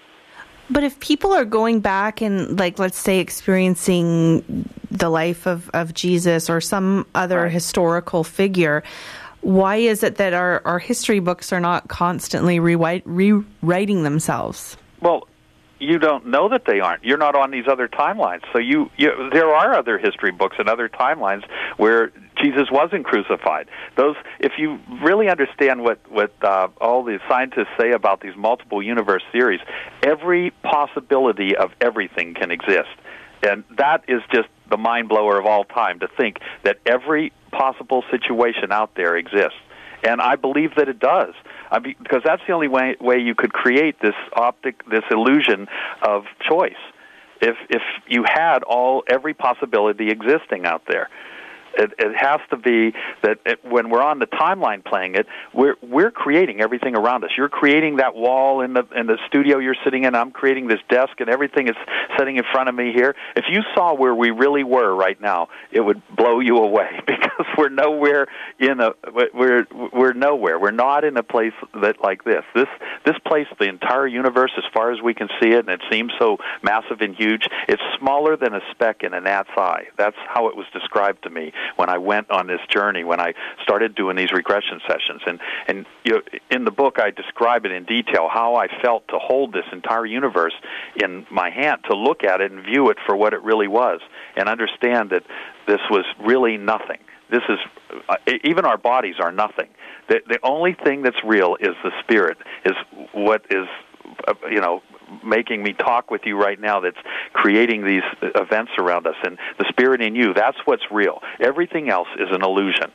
But if people are going back and, like, let's say experiencing the life of, of Jesus or some other right. historical figure, why is it that our, our history books are not constantly rewrite, rewriting themselves? Well, you don't know that they aren't. You're not on these other timelines. So you, you there are other history books and other timelines where Jesus wasn't crucified. Those, if you really understand what, what uh, all the scientists say about these multiple universe theories, every possibility of everything can exist. And that is just the mind blower of all time, to think that every possible situation out there exists. And I believe that it does. I mean, because that's the only way, way you could create this optic, this illusion of choice. If if you had all every possibility existing out there, it, it has to be that it, when we're on the timeline playing it, we're we're creating everything around us. You're creating that wall in the in the studio you're sitting in. I'm creating this desk, and everything is sitting in front of me here. If you saw where we really were right now, it would blow you away, because we're nowhere in a we're we're nowhere. We're not in a place that like this. This this place, the entire universe, as far as we can see it, and it seems so massive and huge. It's smaller than a speck in a gnat's eye. That's how it was described to me. when I went on this journey, when I started doing these regression sessions. And, and you know, in the book, I describe it in detail, how I felt to hold this entire universe in my hand, to look at it and view it for what it really was, and understand that this was really nothing. This is, uh, even our bodies are nothing. The, the only thing that's real is the spirit, is what is, uh, you know, making me talk with you right now, that's creating these events around us. And the spirit in you, that's what's real. Everything else is an illusion.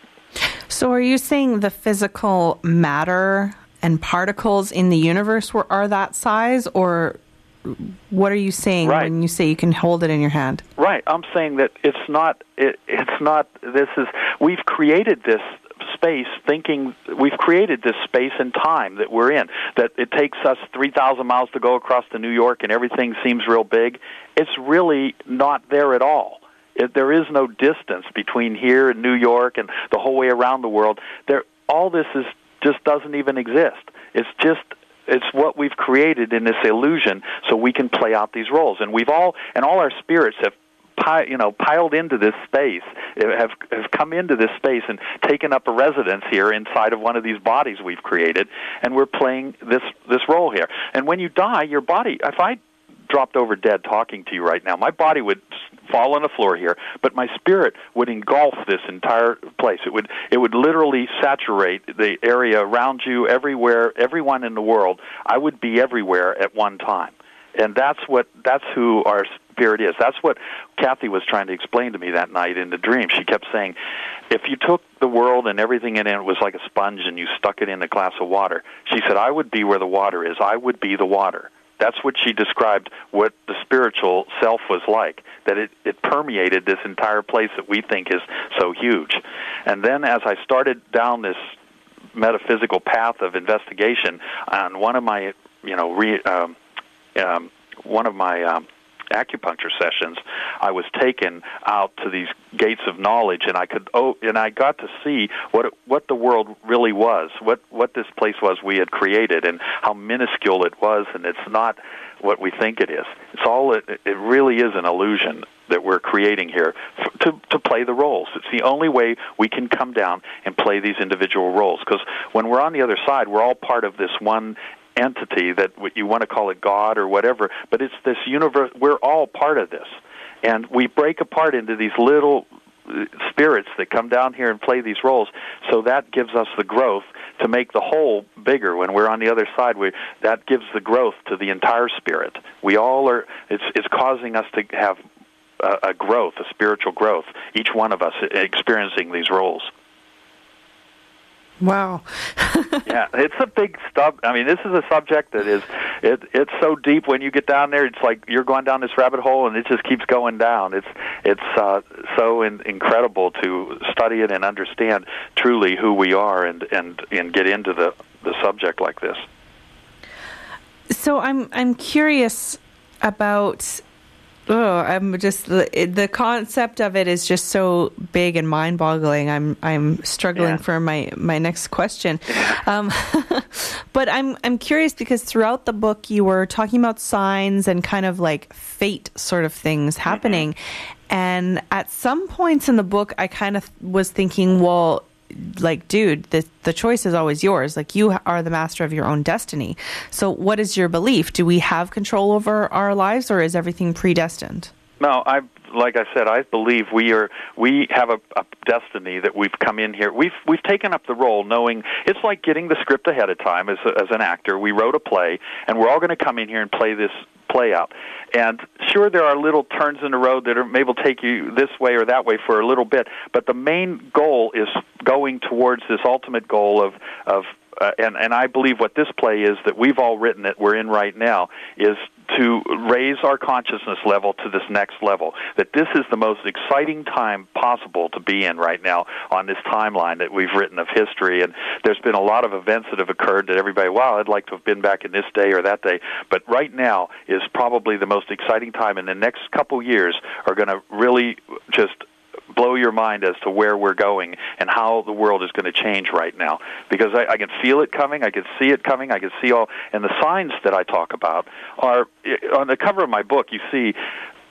So are you saying the physical matter and particles in the universe were, are that size, or what are you saying right. when you say you can hold it in your hand? Right. I'm saying that it's not, it, it's not, this is, we've created this space thinking, we've created this space and time that we're in, that it takes us three thousand miles to go across to New York and everything seems real big. It's really not there at all. It, there is no distance between here and New York and the whole way around the world. There, all this is just doesn't even exist. It's just, it's what we've created in this illusion so we can play out these roles. And we've all, and all our spirits have Pi, you know, piled into this space, have have come into this space and taken up a residence here inside of one of these bodies we've created, and we're playing this this role here. And when you die, your body, if I dropped over dead talking to you right now, my body would fall on the floor here, but my spirit would engulf this entire place. It would it would literally saturate the area around you, everywhere, everyone in the world. I would be everywhere at one time. And that's what that's who our spirit is. That's what Kathy was trying to explain to me that night in the dream. She kept saying, if you took the world and everything in it was like a sponge and you stuck it in a glass of water, she said, I would be where the water is. I would be the water. That's what she described what the spiritual self was like, that it, it permeated this entire place that we think is so huge. And then as I started down this metaphysical path of investigation, on one of my, you know, re, um, um, one of my um, acupuncture sessions, I was taken out to these gates of knowledge, and I could oh, and I got to see what it, what the world really was, what what this place was we had created, and how minuscule it was, and it's not what we think it is. It's all it, it really is an illusion that we're creating here f- to to play the roles. It's the only way we can come down and play these individual roles, because when we're on the other side, we're all part of this one entity, that what you want to call it God or whatever, but it's this universe. We're all part of this, and we break apart into these little spirits that come down here and play these roles, so that gives us the growth to make the whole bigger. When we're on the other side, we, that gives the growth to the entire spirit. We all are, it's, it's causing us to have a, a growth, a spiritual growth, each one of us experiencing these roles. Wow. Yeah, it's a big stuff. I mean, this is a subject that is, it, it's so deep when you get down there. It's like you're going down this rabbit hole, and it just keeps going down. It's it's uh, so in, incredible to study it and understand truly who we are, and, and, and get into the, the subject like this. So I'm I'm curious about. Oh, I'm just the, the concept of it is just so big and mind-boggling. I'm I'm struggling yeah. for my, my next question, um, but I'm I'm curious because throughout the book you were talking about signs and kind of like fate sort of things happening, mm-hmm. and at some points in the book I kind of was thinking, well, like, dude, the the choice is always yours. Like, you are the master of your own destiny. So what is your belief? Do we have control over our lives, or is everything predestined? No, I like I said, I believe we are we have a, a destiny that we've come in here. We've we've taken up the role knowing it's like getting the script ahead of time as a, as an actor. We wrote a play, and we're all going to come in here and play this play out. And sure, there are little turns in the road that are maybe will take you this way or that way for a little bit, but the main goal is going towards this ultimate goal of of uh, and and I believe what this play is that we've all written that we're in right now is to raise our consciousness level to this next level, that this is the most exciting time possible to be in right now on this timeline that we've written of history. And there's been a lot of events that have occurred that everybody, wow, I'd like to have been back in this day or that day. But right now is probably the most exciting time, and the next couple years are going to really just blow your mind as to where we're going and how the world is going to change right now. Because I, I can feel it coming, I can see it coming, I can see all, and the signs that I talk about are, on the cover of my book, you see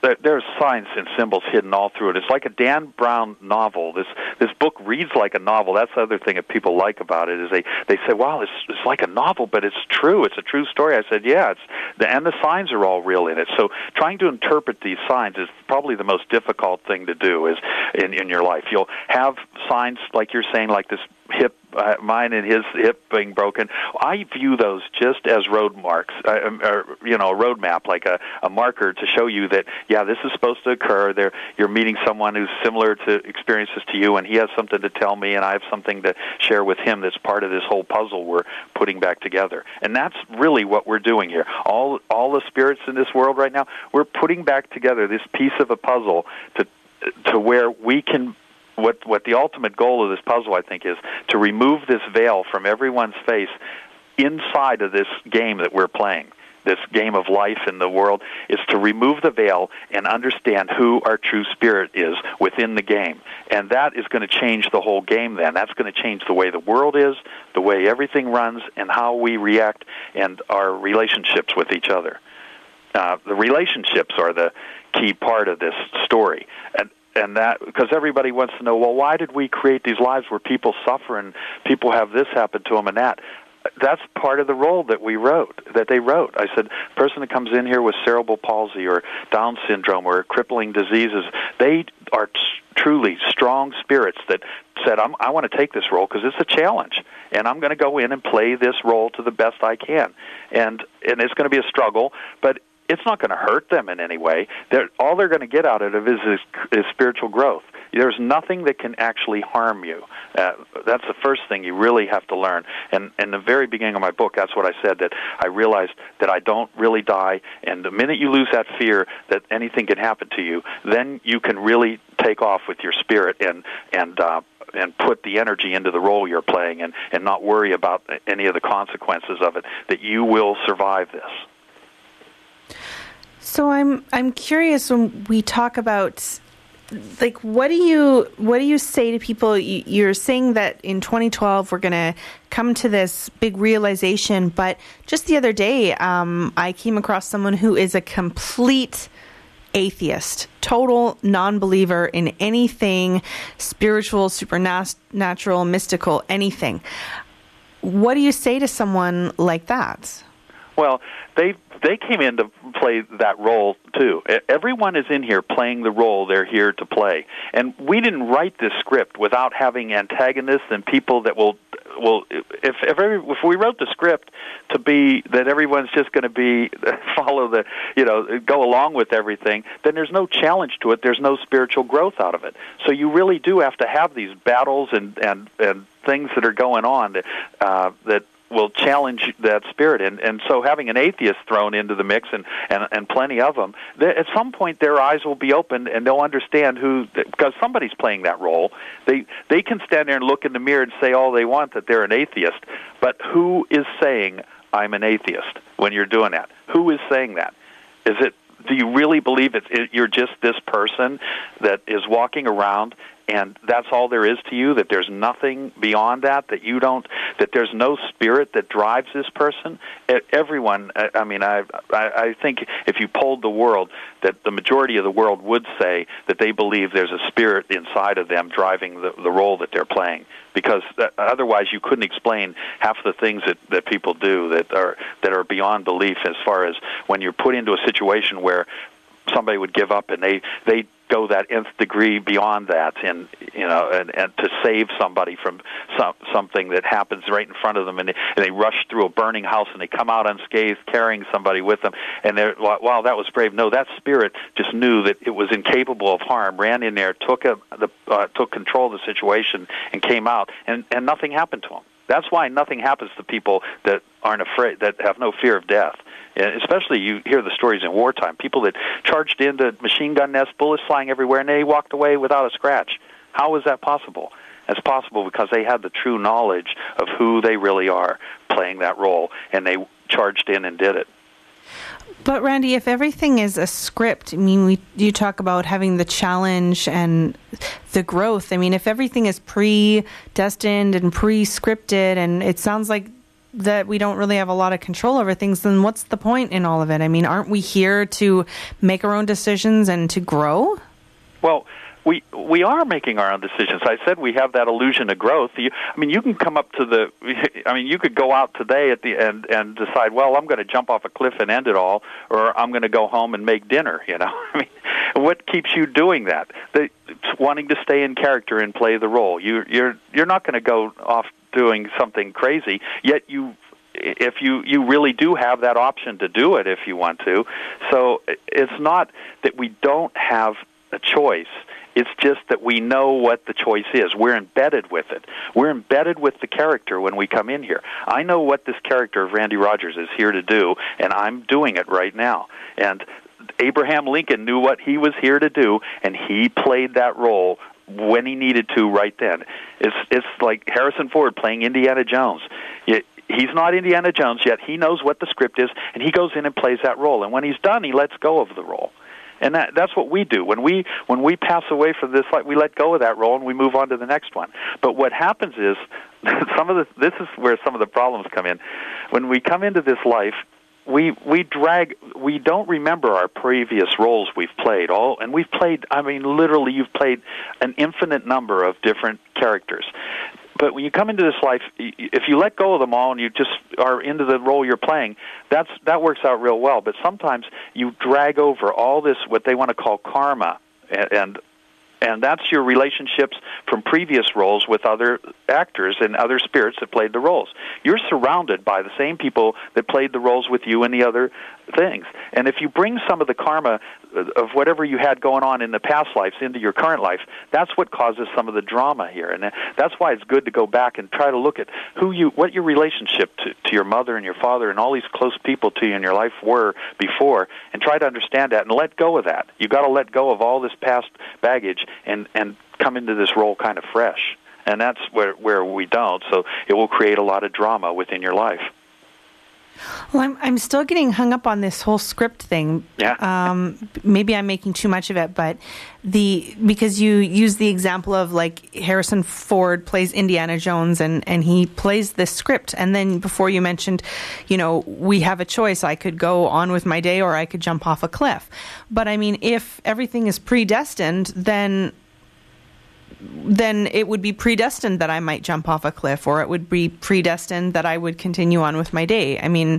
there, there's signs and symbols hidden all through it. It's like a Dan Brown novel. This this book reads like a novel. That's the other thing that people like about it is they, they say, wow, it's, it's like a novel, but it's true. It's a true story. I said, yeah, it's the, and the signs are all real in it. So trying to interpret these signs is probably the most difficult thing to do is in, in your life. You'll have signs, like you're saying, like this hip, uh, mine and his hip being broken. I view those just as road marks, uh, or, you know, a road map, like a, a marker to show you that, yeah, this is supposed to occur. There, you're meeting someone who's similar to experiences to you, and he has something to tell me, and I have something to share with him that's part of this whole puzzle we're putting back together. And that's really what we're doing here. All, all the spirits in this world right now, we're putting back together this piece of a puzzle to, to where we can. What what the ultimate goal of this puzzle, I think, is to remove this veil from everyone's face inside of this game that we're playing, this game of life in the world, is to remove the veil and understand who our true spirit is within the game. And that is going to change the whole game then. That's going to change the way the world is, the way everything runs, and how we react and our relationships with each other. Uh, the relationships are the key part of this story. And And that, because everybody wants to know, well, why did we create these lives where people suffer and people have this happen to them and that? That's part of the role that we wrote, that they wrote. I said, person that comes in here with cerebral palsy or Down syndrome or crippling diseases, they are t- truly strong spirits that said, I'm, I want to take this role because it's a challenge, and I'm going to go in and play this role to the best I can. And, and it's going to be a struggle, but it's not going to hurt them in any way. They're, all they're going to get out of it is, is, is spiritual growth. There's nothing that can actually harm you. Uh, that's the first thing you really have to learn. And in the very beginning of my book, that's what I said, that I realized that I don't really die, and the minute you lose that fear that anything can happen to you, then you can really take off with your spirit and, and uh, and put the energy into the role you're playing and, and not worry about any of the consequences of it, that you will survive this. So I'm I'm curious when we talk about, like, what do you what do you say to people? You're saying that in twenty twelve we're going to come to this big realization, but just the other day um, I came across someone who is a complete atheist, total non-believer in anything spiritual, supernatural, mystical, anything. What do you say to someone like that? Well, they they came in to play that role, too. Everyone is in here playing the role they're here to play. And we didn't write this script without having antagonists and people that will, will if, if, every, if we wrote the script to be that everyone's just going to be, follow the, you know, go along with everything, then there's no challenge to it. There's no spiritual growth out of it. So you really do have to have these battles and, and, and things that are going on that, uh, that will challenge that spirit. And, and so having an atheist thrown into the mix, and, and, and plenty of them, they, at some point their eyes will be opened and they'll understand who, because somebody's playing that role. They they can stand there and look in the mirror and say all they want that they're an atheist, but who is saying, I'm an atheist, when you're doing that? Who is saying that? Is it, do you really believe it's, it, you're just this person that is walking around and that's all there is to you, that there's nothing beyond that, that you don't, that there's no spirit that drives this person? Everyone, I mean, I, I think if you polled the world, that the majority of the world would say that they believe there's a spirit inside of them driving the, the role that they're playing. Because otherwise you couldn't explain half the things that, that people do that are that are beyond belief, as far as when you're put into a situation where somebody would give up and they, they go that nth degree beyond that, and you know, and, and to save somebody from some, something that happens right in front of them, and they, and they rush through a burning house and they come out unscathed, carrying somebody with them, and they're, wow, that was brave. No, that spirit just knew that it was incapable of harm, ran in there, took a, the uh, took control of the situation, and came out, and, and nothing happened to them. That's why nothing happens to people that aren't afraid, that have no fear of death. And especially you hear the stories in wartime, people that charged into machine gun nests, bullets flying everywhere, and they walked away without a scratch. How is that possible? It's possible because they had the true knowledge of who they really are playing that role, and they charged in and did it. But Randy, if everything is a script, I mean, we you talk about having the challenge and the growth. I mean, if everything is predestined and pre-scripted, and it sounds like that we don't really have a lot of control over things, then what's the point in all of it? I mean, aren't we here to make our own decisions and to grow? Well, we we are making our own decisions. I said we have that illusion of growth. You, I mean, you can come up to the. I mean, you could go out today at the end and decide, well, I'm going to jump off a cliff and end it all, or I'm going to go home and make dinner. You know, I mean, what keeps you doing that? The, wanting to stay in character and play the role. You you're you're not going to go off doing something crazy. Yet you. If you, you really do have that option to do it if you want to. So it's not that we don't have a choice. It's just that we know what the choice is. We're embedded with it. We're embedded with the character when we come in here. I know what this character of Randy Rogers is here to do, and I'm doing it right now. And Abraham Lincoln knew what he was here to do, and he played that role when he needed to right then. It's it's like Harrison Ford playing Indiana Jones. It, He's not Indiana Jones yet. He knows what the script is, and he goes in and plays that role. And when he's done, he lets go of the role. And that, that's what we do. When we when we pass away from this life, we let go of that role and we move on to the next one. But what happens is, some of the, this is where some of the problems come in. When we come into this life, we we drag, we don't remember our previous roles we've played. All and we've played, I mean, literally you've played an infinite number of different characters. But when you come into this life, if you let go of them all and you just are into the role you're playing, that's that works out real well. But sometimes you drag over all this, what they want to call karma, and, and and that's your relationships from previous roles with other actors and other spirits that played the roles. You're surrounded by the same people that played the roles with you and the other things. And if you bring some of the karma of whatever you had going on in the past lives into your current life, that's what causes some of the drama here. And that's why it's good to go back and try to look at who you, what your relationship to, to your mother and your father and all these close people to you in your life were before, and try to understand that and let go of that. You've got to let go of all this past baggage and, and come into this role kind of fresh. And that's where, where we don't. So it will create a lot of drama within your life. Well, I'm I'm still getting hung up on this whole script thing. Yeah. Um, maybe I'm making too much of it, but the because you use the example of like Harrison Ford plays Indiana Jones and, and he plays this script, and then before you mentioned, you know, we have a choice. I could go on with my day or I could jump off a cliff. But I mean, if everything is predestined, then then it would be predestined that I might jump off a cliff, or it would be predestined that I would continue on with my day. I mean,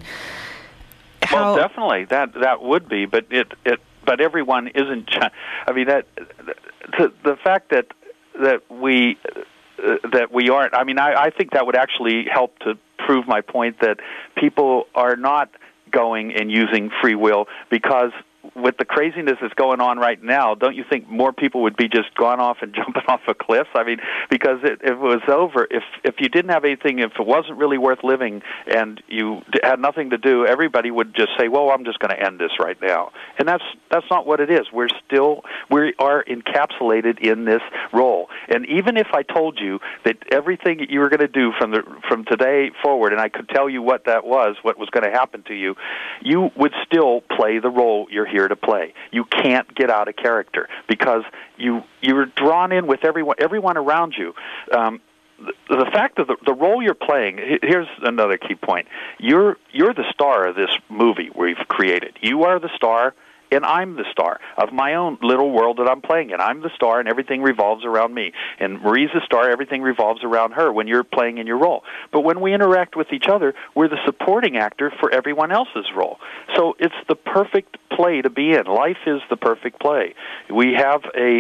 how... well, definitely that that would be, but it it but everyone isn't. I mean, that the, the fact that that we uh, that we aren't. I mean, I, I think that would actually help to prove my point that people are not going and using free will, because with the craziness that's going on right now, don't you think more people would be just gone off and jumping off a cliff? I mean, because it, if it was over, if if you didn't have anything, if it wasn't really worth living, and you had nothing to do, everybody would just say, "Well, I'm just going to end this right now." And that's that's not what it is. We're still we are encapsulated in this role. And even if I told you that everything you were going to do from the from today forward, and I could tell you what that was, what was going to happen to you, you would still play the role you're here to play. You can't get out of character because you you're drawn in with everyone everyone around you. Um, the, the fact of the, the role you're playing. Here's another key point. You're you're the star of this movie we've created. You are the star, and I'm the star of my own little world that I'm playing in. I'm the star, and everything revolves around me. And Marie's the star, everything revolves around her when you're playing in your role. But when we interact with each other, we're the supporting actor for everyone else's role. So it's the perfect play to be in. Life is the perfect play. We have a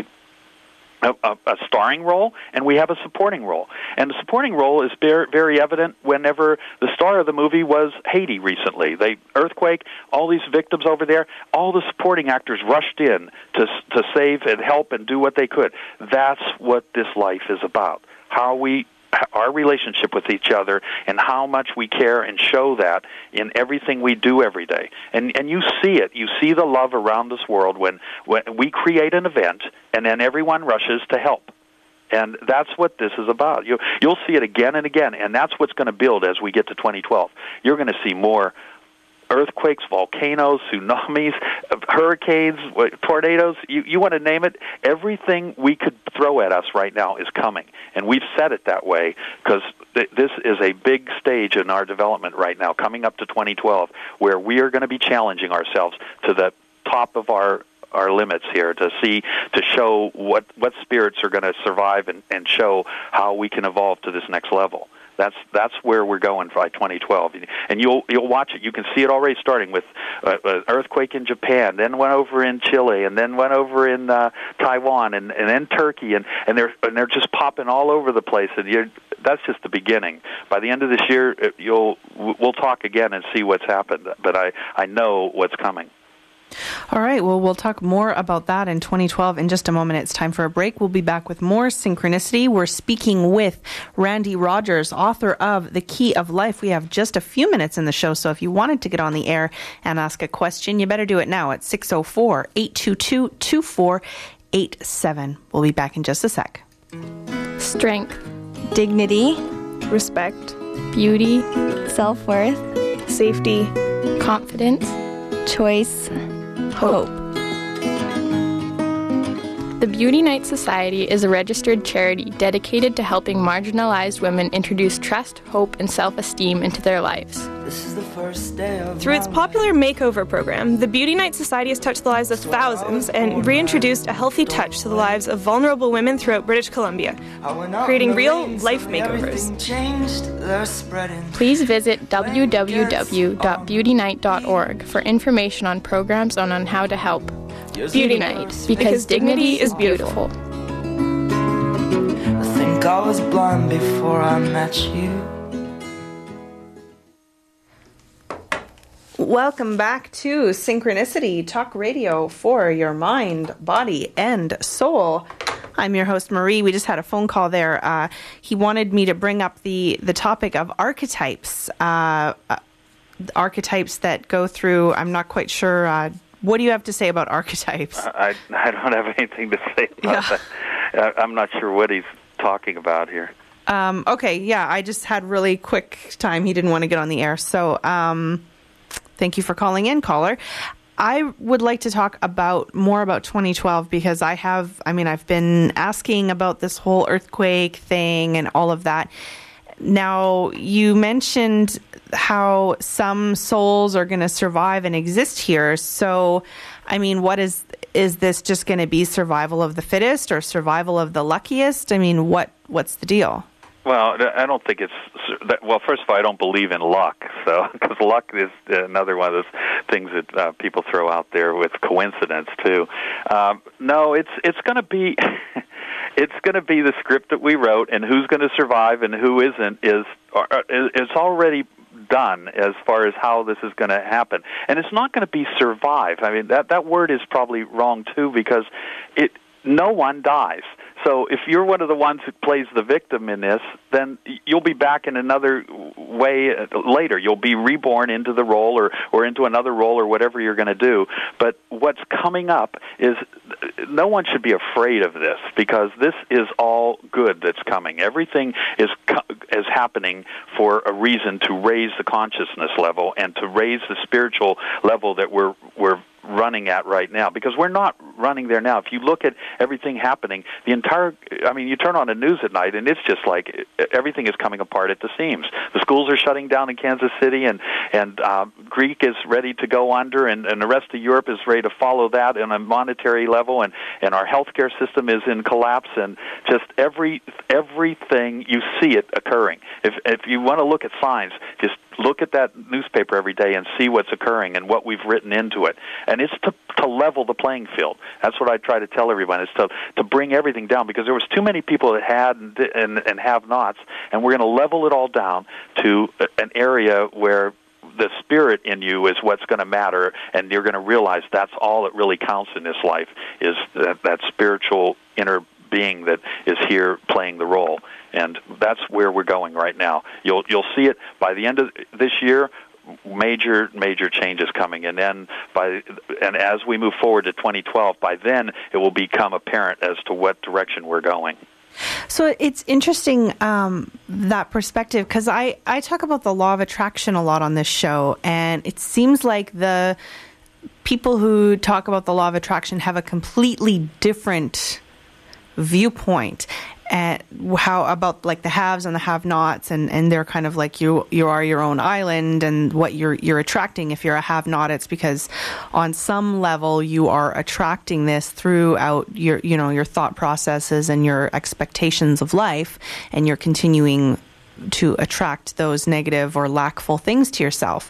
A, a, a starring role, and we have a supporting role. And the supporting role is very, very evident whenever the star of the movie was Haiti recently. They earthquake, all these victims over there, all the supporting actors rushed in to to save and help and do what they could. That's what this life is about. How we our relationship with each other and how much we care and show that in everything we do every day. And and you see it. You see the love around this world when, when we create an event and then everyone rushes to help. And that's what this is about. You, you'll see it again and again, and that's what's going to build as we get to twenty twelve. You're going to see more earthquakes, volcanoes, tsunamis, hurricanes, tornadoes, you, you want to name it, everything we could throw at us right now is coming. And we've said it that way because th- this is a big stage in our development right now, coming up to twenty twelve, where we are going to be challenging ourselves to the top of our our limits here to see, to show what, what spirits are going to survive and, and show how we can evolve to this next level. That's that's where we're going by twenty twelve, and you'll you'll watch it. You can see it already starting with uh, an earthquake in Japan, then went over in Chile, and then went over in uh, Taiwan, and, and then Turkey, and, and they're and they're just popping all over the place. And you're, that's just the beginning. By the end of this year, you'll we'll talk again and see what's happened. But I, I know what's coming. All right, well, we'll talk more about that in twenty twelve in just a moment. It's time for a break. We'll be back with more Synchronicity. We're speaking with Randy Rogers, author of The Key of Life. We have just a few minutes in the show, so if you wanted to get on the air and ask a question, you better do it now at six oh four, eight two two, two four eight seven. We'll be back in just a sec. Strength, dignity, respect, beauty, self-worth, safety, confidence, choice, hope. The Beauty Night Society is a registered charity dedicated to helping marginalized women introduce trust, hope, and self-esteem into their lives. This is the first day of Through its popular makeover program, the Beauty Night Society has touched the lives of thousands and reintroduced a healthy touch to the lives of vulnerable women throughout British Columbia, creating real life makeovers. Please visit w w w dot beauty night dot org for information on programs and on how to help. Beauty Night, because, because dignity is beautiful. I think I was blind before I met you. Welcome back to Synchronicity, talk radio for your mind, body, and soul. I'm your host, Marie. We just had a phone call there. Uh, he wanted me to bring up the, the topic of archetypes, uh, uh, archetypes that go through, I'm not quite sure, uh, what do you have to say about archetypes? I, I don't have anything to say about yeah. that. I'm not sure what he's talking about here. Um, okay, yeah, I just had really quick time. He didn't want to get on the air. So um, thank you for calling in, caller. I would like to talk about more about twenty twelve because I have, I mean, I've been asking about this whole earthquake thing and all of that. Now, you mentioned how some souls are going to survive and exist here. So, I mean, what is is this just going to be survival of the fittest or survival of the luckiest? I mean, what what's the deal? Well, I don't think it's, well, first of all, I don't believe in luck, so, because luck is another one of those things that uh, people throw out there with coincidence, too. Um, no, it's it's going to be... It's going to be the script that we wrote, and who's going to survive and who isn't is is already done as far as how this is going to happen. And it's not going to be survive. I mean, that, that word is probably wrong, too, because it no one dies. So if you're one of the ones who plays the victim in this, then you'll be back in another way later. You'll be reborn into the role or, or into another role or whatever you're going to do. But what's coming up is no one should be afraid of this because this is all good that's coming. Everything is is happening for a reason to raise the consciousness level and to raise the spiritual level that we're we're running at right now, because we're not running there now. If you look at everything happening, the entire, I mean, you turn on the news at night, and it's just like everything is coming apart at the seams. The schools are shutting down in Kansas City, and, and uh, Greek is ready to go under, and, and the rest of Europe is ready to follow that on a monetary level, and, and our healthcare system is in collapse, and just every everything, you see it occurring. If, if you want to look at signs, just look at that newspaper every day and see what's occurring and what we've written into it. And it's to, to level the playing field. That's what I try to tell everyone, is to, to bring everything down, because there was too many people that had and, and, and have-nots, and we're going to level it all down to an area where the spirit in you is what's going to matter, and you're going to realize that's all that really counts in this life, is that, that spiritual inner being that is here playing the role. And that's where we're going right now. You'll you'll see it by the end of this year. Major major changes coming, and then by and as we move forward to twenty twelve, by then it will become apparent as to what direction we're going. So it's interesting, um, that perspective, because I, I talk about the law of attraction a lot on this show, and it seems like the people who talk about the law of attraction have a completely different viewpoint at how about like the haves and the have-nots, and, and they're kind of like you you are your own island, and what you're you're attracting. If you're a have-not, it's because on some level you are attracting this throughout your you know your thought processes and your expectations of life, and you're continuing to attract those negative or lackful things to yourself.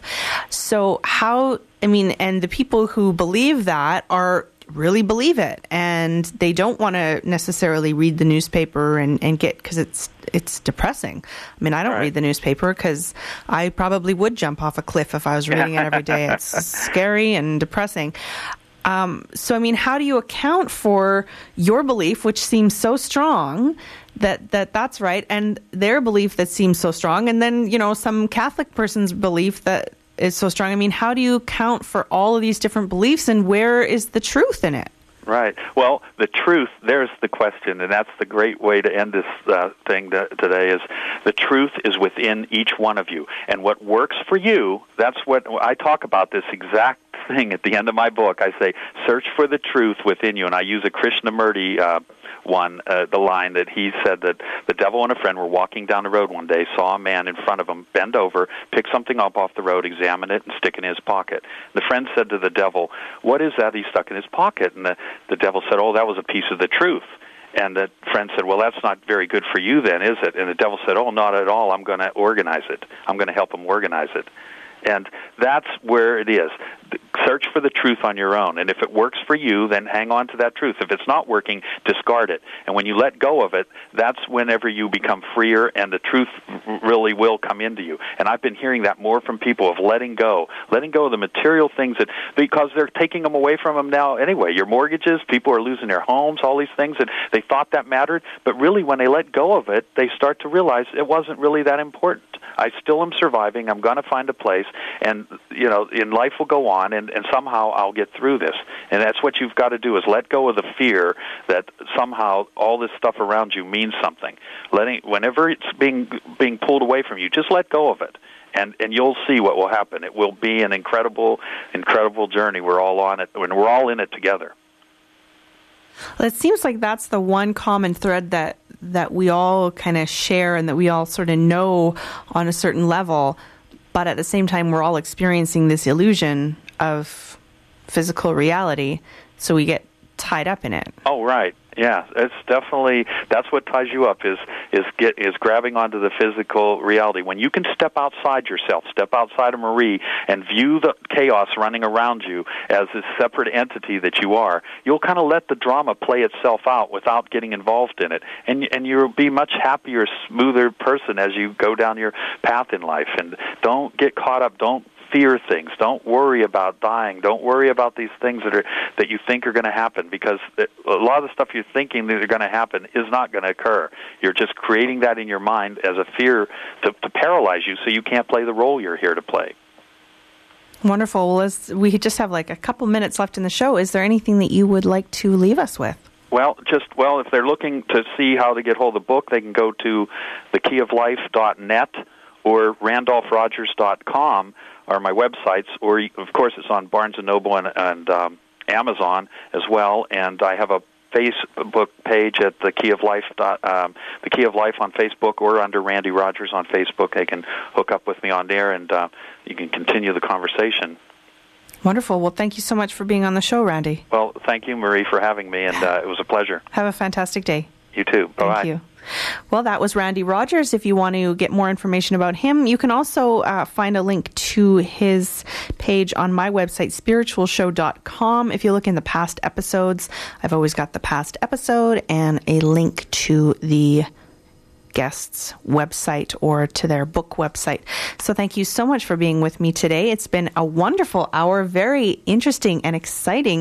So how I mean, and the people who believe that are really believe it, and they don't want to necessarily read the newspaper and, and get, because it's it's depressing. I mean, I don't right. read the newspaper because I probably would jump off a cliff if I was reading it every day. It's scary and depressing. Um, so, I mean, how do you account for your belief, which seems so strong, that, that that's right, and their belief that seems so strong, and then, you know, some Catholic person's belief that is so strong? I mean, how do you account for all of these different beliefs, and where is the truth in it? Right. Well, the truth, there's the question, and that's the great way to end this uh, thing to, today, is the truth is within each one of you. And what works for you, that's what I talk about, this exact thing at the end of my book. I say, search for the truth within you. And I use a Krishnamurti uh, one, uh, the line that he said that the devil and a friend were walking down the road one day, saw a man in front of him, bend over, pick something up off the road, examine it, and stick it in his pocket. The friend said to the devil, what is that he stuck in his pocket? And the, the devil said, oh, that was a piece of the truth. And the friend said, well, that's not very good for you then, is it? And the devil said, oh, not at all. I'm going to organize it. I'm going to help him organize it. And that's where it is. Search for the truth on your own. And if it works for you, then hang on to that truth. If it's not working, discard it. And when you let go of it, that's whenever you become freer, and the truth really will come into you. And I've been hearing that more from people, of letting go. Letting go of the material things, that because they're taking them away from them now anyway. Your mortgages, people are losing their homes, all these things, and they thought that mattered. But really, when they let go of it, they start to realize it wasn't really that important. I still am surviving. I'm going to find a place, and you know, and life will go on, and, and somehow I'll get through this. And that's what you've got to do, is let go of the fear that somehow all this stuff around you means something. Letting, whenever it's being being pulled away from you, just let go of it, and and you'll see what will happen. It will be an incredible, incredible journey. We're all on it, and we're all in it together. Well, it seems like that's the one common thread that that we all kind of share, and that we all sort of know on a certain level, but at the same time we're all experiencing this illusion of physical reality, so we get tied up in it. Oh, right. Yeah, it's definitely, that's what ties you up, is is get is grabbing onto the physical reality. When you can step outside yourself, step outside of Marie, and view the chaos running around you as this separate entity that you are, you'll kind of let the drama play itself out without getting involved in it, and and you'll be much happier, smoother person as you go down your path in life. And don't get caught up. Don't fear things. Don't worry about dying. Don't worry about these things that are that you think are going to happen, because a lot of the stuff you're thinking that are going to happen is not going to occur. You're just creating that in your mind as a fear to, to paralyze you, so you can't play the role you're here to play. Wonderful. Well, as we just have like a couple minutes left in the show, is there anything that you would like to leave us with? Well, just, well, if they're looking to see how to get hold of the book, they can go to the key of life dot net or randolph rogers dot com. Are my websites, or of course it's on Barnes and Noble and, and um, Amazon as well. And I have a Facebook page at the Key of Life, um, the Key of Life on Facebook, or under Randy Rogers on Facebook. They can hook up with me on there, and uh, you can continue the conversation. Wonderful. Well, thank you so much for being on the show, Randy. Well, thank you, Marie, for having me, and uh, it was a pleasure. Have a fantastic day. You too. Bye-bye. Thank you. Well, that was Randy Rogers. If you want to get more information about him, you can also uh, find a link to his page on my website, spiritual show dot com. If you look in the past episodes, I've always got the past episode and a link to the guest's website or to their book website. So thank you so much for being with me today. It's been a wonderful hour, very interesting and exciting.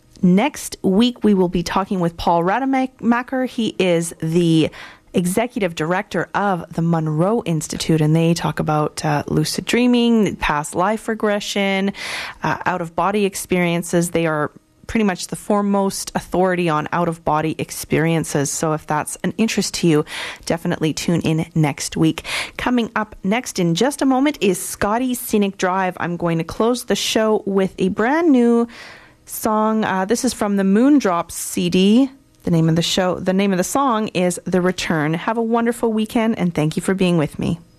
Next week, we will be talking with Paul Rademacher. He is the executive director of the Monroe Institute, and they talk about uh, lucid dreaming, past life regression, uh, out-of-body experiences. They are pretty much the foremost authority on out-of-body experiences. So if that's an interest to you, definitely tune in next week. Coming up next in just a moment is Scotty Scenic Drive. I'm going to close the show with a brand new song. Uh, this is from the Moondrops C D. The name of the show, the name of the song is The Return. Have a wonderful weekend, and thank you for being with me.